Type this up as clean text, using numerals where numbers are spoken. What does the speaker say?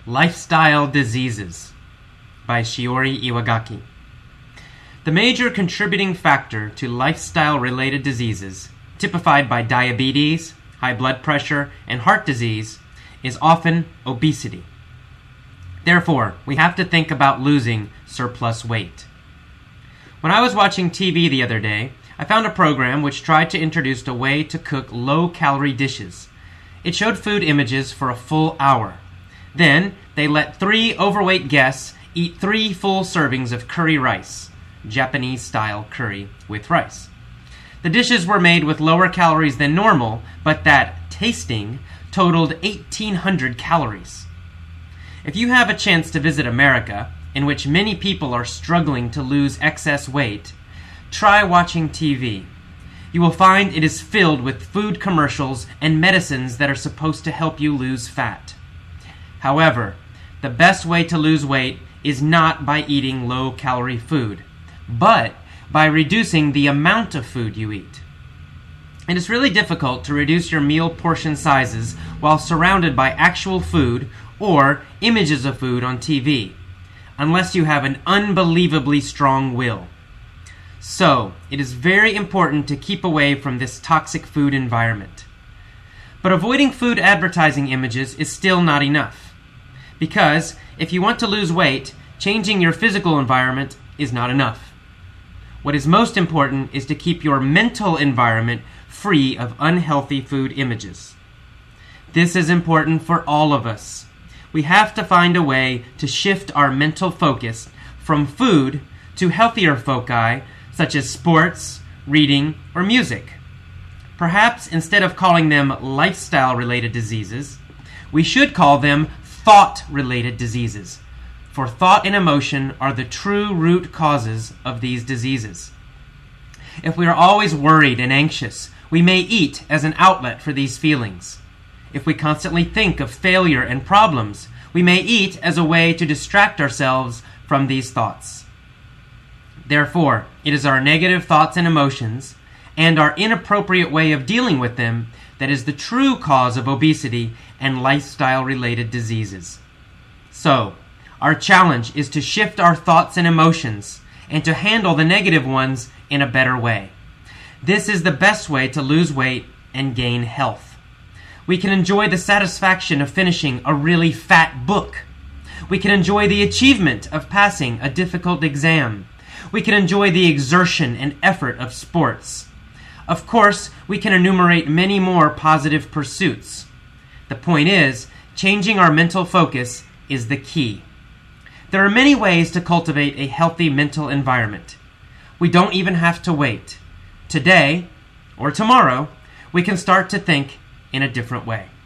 Lifestyle Diseases by Shiori Iwagaki. The major contributing factor to lifestyle-related diseases, typified by diabetes, high blood pressure, and heart disease, is often obesity. Therefore, we have to think about losing surplus weight. When I was watching TV the other day, I found a program which tried to introduce a way to cook low-calorie dishes. It showed food images for a full hour. Then, they let 3 overweight guests eat 3 full servings of curry rice, Japanese-style curry with rice. The dishes were made with lower calories than normal, but that tasting totaled 1,800 calories. If you have a chance to visit America, in which many people are struggling to lose excess weight, try watching TV. You will find it is filled with food commercials and medicines that are supposed to help you lose fat. However, the best way to lose weight is not by eating low-calorie food, but by reducing the amount of food you eat. It is really difficult to reduce your meal portion sizes while surrounded by actual food or images of food on TV, unless you have an unbelievably strong will. So, it is very important to keep away from this toxic food environment. But avoiding food advertising images is still not enough. Because if you want to lose weight, changing your physical environment is not enough. What is most important is to keep your mental environment free of unhealthy food images. This is important for all of us. We have to find a way to shift our mental focus from food to healthier foci such as sports, reading, or music. Perhaps instead of calling them lifestyle-related diseases, we should call them thought-related diseases, for thought and emotion are the true root causes of these diseases. If we are always worried and anxious, we may eat as an outlet for these feelings. If we constantly think of failure and problems, we may eat as a way to distract ourselves from these thoughts. Therefore, it is our negative thoughts and emotions and our inappropriate way of dealing with them that is the true cause of obesity and lifestyle-related diseases. So, our challenge is to shift our thoughts and emotions and to handle the negative ones in a better way. This is the best way to lose weight and gain health. We can enjoy the satisfaction of finishing a really fat book. We can enjoy the achievement of passing a difficult exam. We can enjoy the exertion and effort of sports. Of course, we can enumerate many more positive pursuits. The point is, changing our mental focus is the key. There are many ways to cultivate a healthy mental environment. We don't even have to wait. Today, or tomorrow, we can start to think in a different way.